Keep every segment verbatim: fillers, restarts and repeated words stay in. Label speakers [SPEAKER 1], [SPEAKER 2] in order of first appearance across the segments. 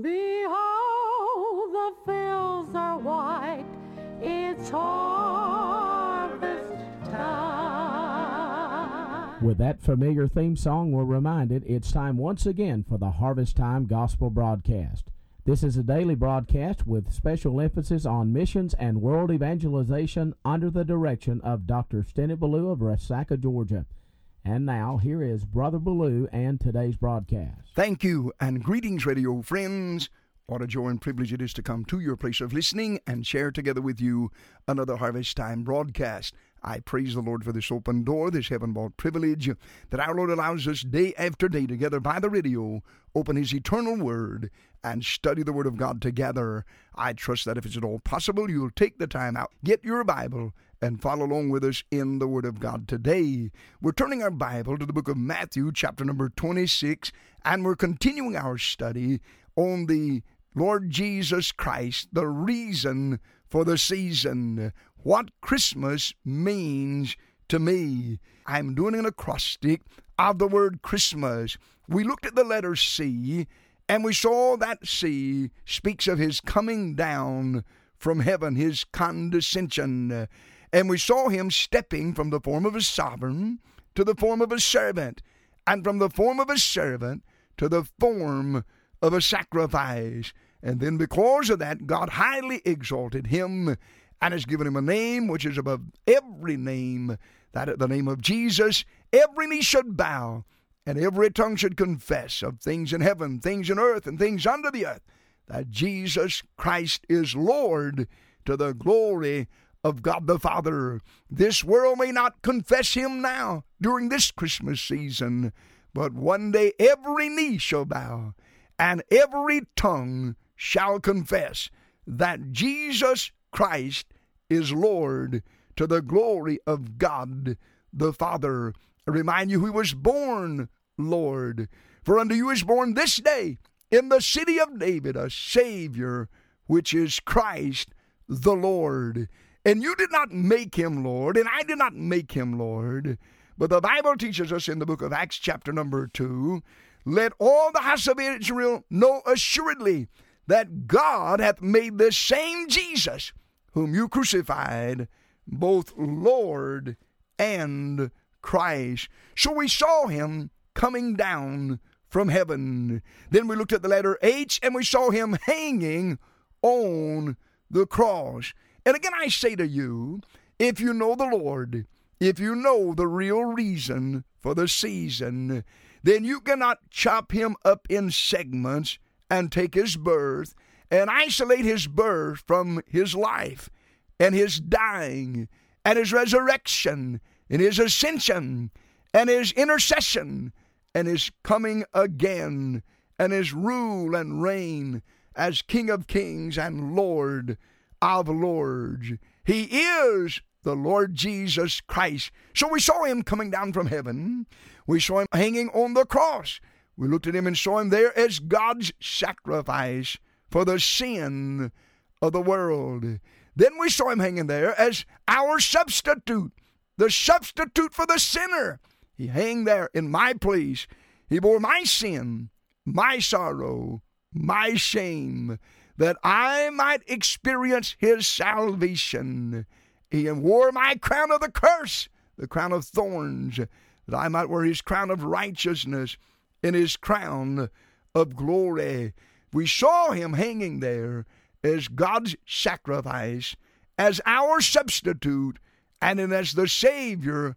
[SPEAKER 1] Behold, the fields are white, it's harvest time.
[SPEAKER 2] With that familiar theme song, we're reminded it's time once again for the Harvest Time Gospel Broadcast. This is a daily broadcast with special emphasis on missions and world evangelization under the direction of Doctor Stennett Ballou of Resaca, Georgia. And now, here is Brother Ballou and today's broadcast.
[SPEAKER 3] Thank you, and greetings, radio friends. What a joy and privilege it is to come to your place of listening and share together with you another Harvest Time broadcast. I praise the Lord for this open door, this heaven-bought privilege that our Lord allows us day after day together by the radio, open His eternal Word, and study the Word of God together. I trust that if it's at all possible, you'll take the time out, get your Bible, and follow along with us in the Word of God today. We're turning our Bible to the book of Matthew, chapter number twenty-six, and we're continuing our study on the Lord Jesus Christ, the reason for the season, what Christmas means to me. I'm doing an acrostic of the word Christmas. We looked at the letter C, and we saw that C speaks of His coming down from heaven, His condescension. And we saw Him stepping from the form of a sovereign to the form of a servant, and from the form of a servant to the form of a sacrifice. And then because of that, God highly exalted Him and has given Him a name which is above every name, that at the name of Jesus every knee should bow and every tongue should confess, of things in heaven, things in earth, and things under the earth, that Jesus Christ is Lord, to the glory of God the Father. This world may not confess Him now during this Christmas season, but one day every knee shall bow and every tongue shall confess that Jesus Christ is Lord, to the glory of God the Father. I remind you, He was born Lord. For unto you is born this day in the city of David a Savior, which is Christ the Lord. And you did not make Him Lord, and I did not make Him Lord. But the Bible teaches us in the book of Acts chapter number two, let all the house of Israel know assuredly that God hath made this same Jesus, whom you crucified, both Lord and Christ. So we saw Him coming down from heaven. Then we looked at the letter H, and we saw Him hanging on the cross. And again I say to you, if you know the Lord, if you know the real reason for the season, then you cannot chop Him up in segments and take His birth and isolate His birth from His life and His dying and His resurrection and His ascension and His intercession and His coming again and His rule and reign as King of kings and Lord of lords. He is the Lord Jesus Christ. So we saw Him coming down from heaven. We saw Him hanging on the cross. We looked at Him and saw Him there as God's sacrifice for the sin of the world. Then we saw Him hanging there as our substitute, the substitute for the sinner. He hung there in my place. He bore my sin, my sorrow, my shame, that I might experience His salvation. He wore my crown of the curse, the crown of thorns, that I might wear His crown of righteousness and His crown of glory. We saw Him hanging there as God's sacrifice, as our substitute, and as the Savior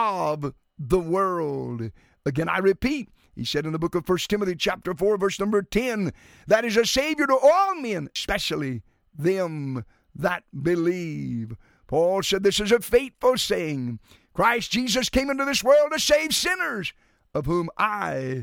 [SPEAKER 3] of the world. Again, I repeat, He said in the book of First Timothy chapter four, verse number ten, that is a Savior to all men, especially them that believe. Paul said this is a faithful saying. Christ Jesus came into this world to save sinners, of whom I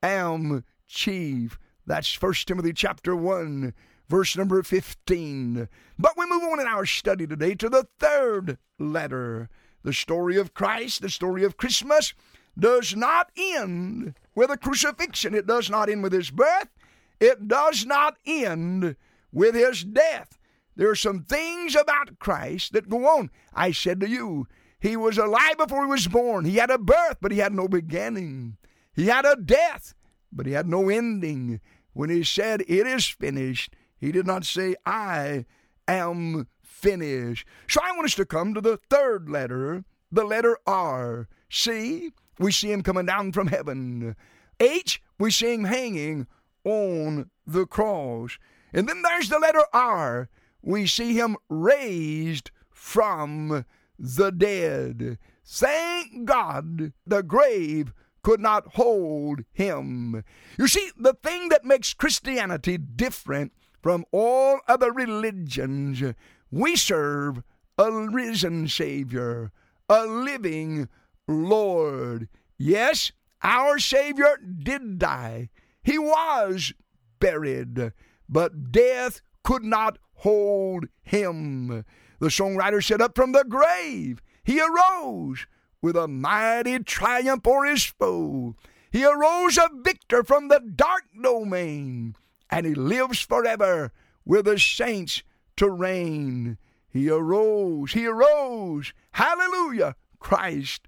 [SPEAKER 3] am chief. That's First Timothy chapter one, verse number fifteen. But we move on in our study today to the third letter. The story of Christ, the story of Christmas, does not end with a crucifixion. It does not end with His birth. It does not end with His death. There are some things about Christ that go on. I said to you, He was alive before He was born. He had a birth, but He had no beginning. He had a death, but He had no ending. When he said, it is finished, he did not say, I am finished. So I want us to come to the third letter, the letter R. C, we see him coming down from heaven. H, we see him hanging on the cross. And then there's the letter R. We see him raised from the dead. Thank God the grave could not hold him. You see, the thing that makes Christianity different from all other religions, we serve a risen Savior, a living Lord. Yes, our Savior did die. He was buried, but death could not hold him. The songwriter said, up from the grave he arose with a mighty triumph o'er his foe. He arose a victor from the dark domain, and he lives forever with the saints to reign. He arose, he arose, hallelujah, Christ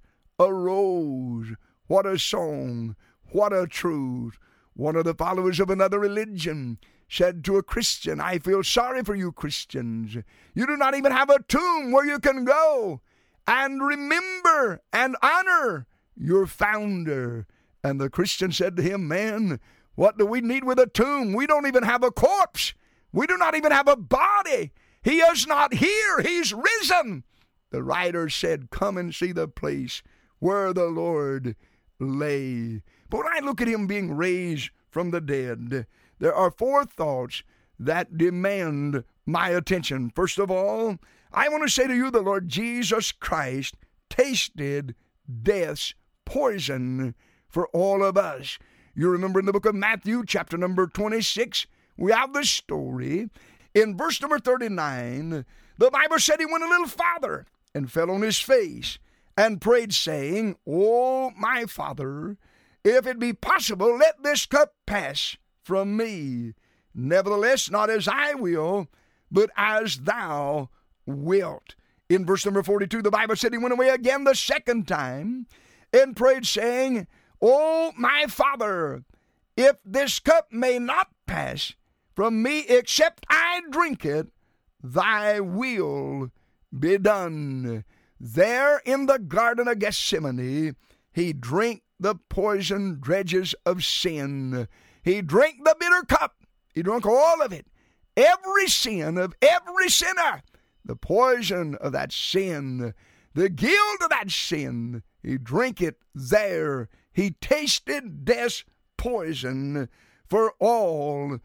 [SPEAKER 3] arose. What a song, what a truth. One of the followers of another religion said to a Christian, I feel sorry for you Christians. You do not even have a tomb where you can go and remember and honor your founder. And the Christian said to him, man, what do we need with a tomb? We don't even have a corpse. We do not even have a body. He is not here. He's risen. The writer said, come and see the place where the Lord lay. But when I look at him being raised from the dead, there are four thoughts that demand my attention. First of all, I want to say to you, the Lord Jesus Christ tasted death's poison for all of us. You remember in the book of Matthew, chapter number twenty-six, we have the story. In verse number thirty-nine, the Bible said he went a little farther and fell on his face and prayed, saying, O my Father, if it be possible, let this cup pass from me. Nevertheless, not as I will, but as thou wilt. In verse number forty-two, the Bible said he went away again the second time and prayed, saying, O my Father, if this cup may not pass from me except I drink it, thy will be done. There in the Garden of Gethsemane, he drank the poison dregs of sin. He drank the bitter cup. He drank all of it. Every sin of every sinner. The poison of that sin. The guilt of that sin. He drank it there. He tasted death's poison for all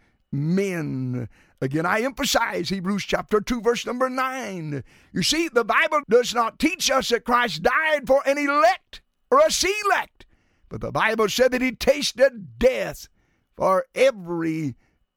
[SPEAKER 3] men. Again, I emphasize Hebrews chapter two, verse number nine. You see, the Bible does not teach us that Christ died for an elect or a select. But the Bible said that he tasted death for every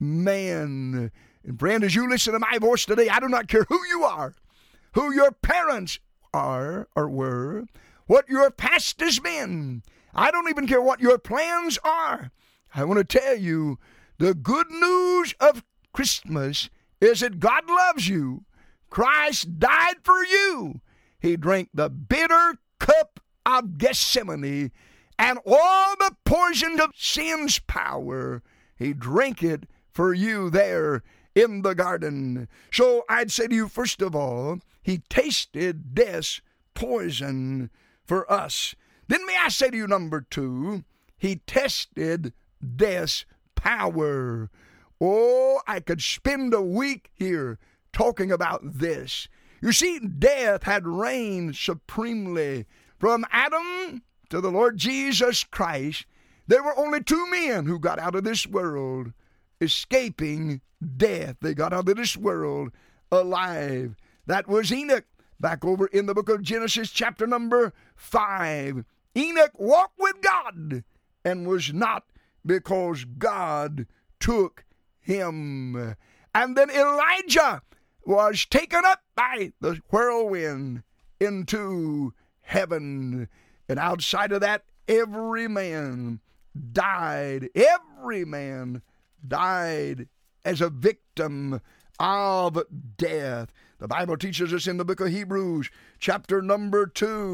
[SPEAKER 3] man. And friend, as you listen to my voice today, I do not care who you are, who your parents are or were, what your past has been. I don't even care what your plans are. I want to tell you, the good news of Christmas is that God loves you. Christ died for you. He drank the bitter cup of Gethsemane and all the poison of sin's power. He drank it for you there in the garden. So I'd say to you, first of all, he tasted death's poison for us. Then may I say to you, number two, he tested death's power. Oh, I could spend a week here talking about this. You see, death had reigned supremely from Adam to the Lord Jesus Christ. There were only two men who got out of this world escaping death. They got out of this world alive. That was Enoch, back over in the book of Genesis chapter number five. Enoch walked with God and was not, because God took him. And then Elijah was taken up by the whirlwind into heaven. And outside of that, every man died. Every man died as a victim of death. The Bible teaches us in the book of Hebrews, chapter number two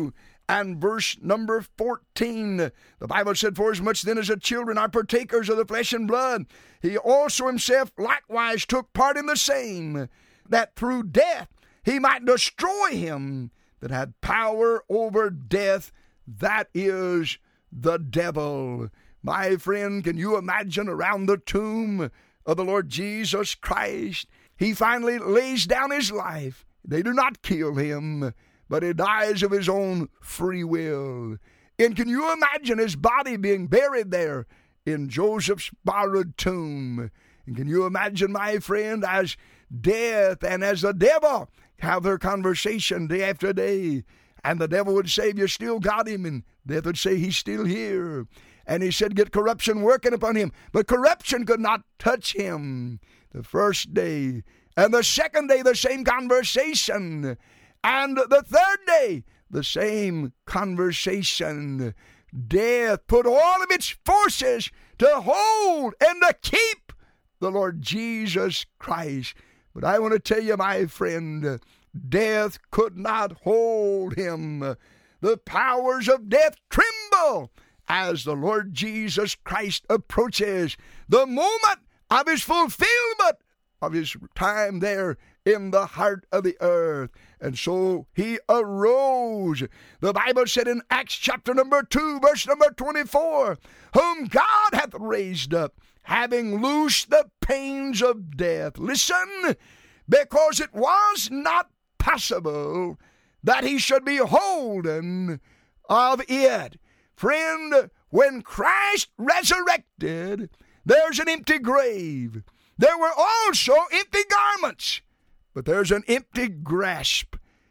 [SPEAKER 3] and verse number fourteen. The Bible said, for as much then as the children are partakers of the flesh and blood, he also himself likewise took part in the same, that through death he might destroy him that had power over death, that is the devil. My friend, can you imagine around the tomb of the Lord Jesus Christ? He finally lays down his life. They do not kill him, but he dies of his own free will. And can you imagine his body being buried there in Joseph's borrowed tomb? And can you imagine, my friend, as death and as the devil have their conversation day after day, and the devil would say, you still got him, and death would say, he's still here. And he said, get corruption working upon him. But corruption could not touch him. The first day and the second day, the same conversation. And the third day, the same conversation. Death put all of its forces to hold and to keep the Lord Jesus Christ. But I want to tell you, my friend, death could not hold him. The powers of death tremble as the Lord Jesus Christ approaches the moment of his fulfillment of his time there in the heart of the earth. And so he arose. The Bible said in Acts chapter number two, verse number twenty-four, whom God hath raised up, having loosed the pains of death. Listen, because it was not possible that he should be holden of it. Friend, when Christ resurrected, there's an empty grave. There were also empty garments, but there's an empty grasp.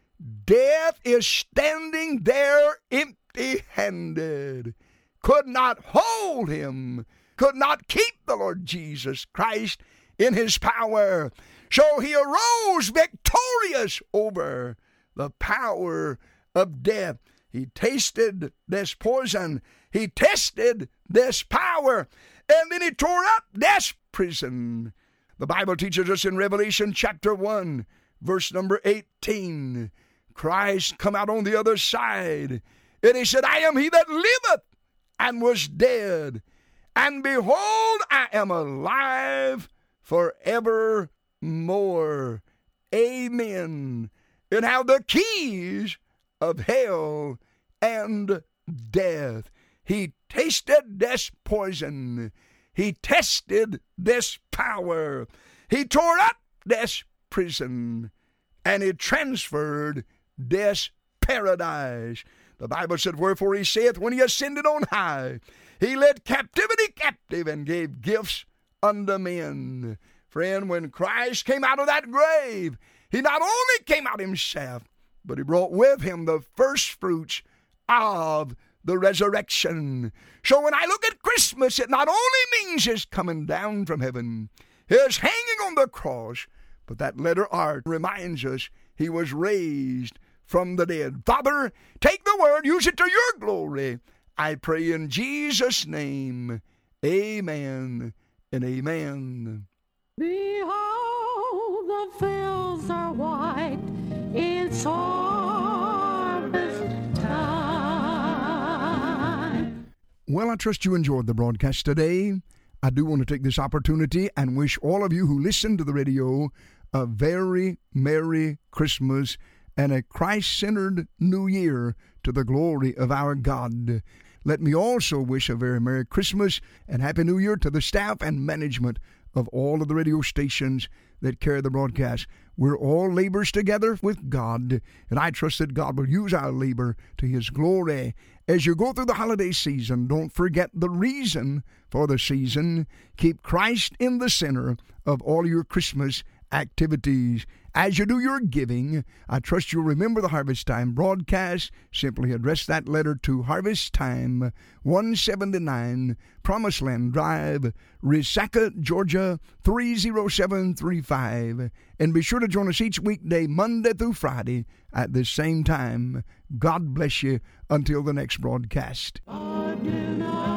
[SPEAKER 3] Death is standing there empty-handed. Could not hold him, could not keep the Lord Jesus Christ in his power. So he arose victorious over the power of death. He tasted this poison. He tested this power. And then he tore up this prison. The Bible teaches us in Revelation chapter one, verse number eighteen, Christ come out on the other side. And he said, I am he that liveth and was dead. And behold, I am alive forevermore. Amen. And have the keys of hell and death. He tasted this poison. He tested this power. He tore up this prison. And he transferred this paradise. The Bible said, wherefore he saith, when he ascended on high, he led captivity captive and gave gifts unto men. Friend, when Christ came out of that grave, he not only came out himself, but he brought with him the first fruits of the resurrection. So when I look at Christmas, it not only means his coming down from heaven, his hanging on the cross, but that letter R reminds us he was raised from the dead. Father, take the word, use it to your glory. I pray in Jesus' name. Amen and amen.
[SPEAKER 1] Behold, the fields are white, it's harvest time.
[SPEAKER 3] Well, I trust you enjoyed the broadcast today. I do want to take this opportunity and wish all of you who listen to the radio a very Merry Christmas and a Christ-centered New Year to the glory of our God. Let me also wish a very Merry Christmas and Happy New Year to the staff and management of all of the radio stations that carry the broadcast. We're all laborers together with God, and I trust that God will use our labor to his glory. As you go through the holiday season, don't forget the reason for the season. Keep Christ in the center of all your Christmas activities. As you do your giving, I trust you'll remember the Harvest Time broadcast. Simply address that letter to Harvest Time, one seventy-nine Promised Land Drive, Resaca, Georgia, three oh seven three five. And be sure to join us each weekday, Monday through Friday, at the same time. God bless you until the next broadcast.
[SPEAKER 1] I do not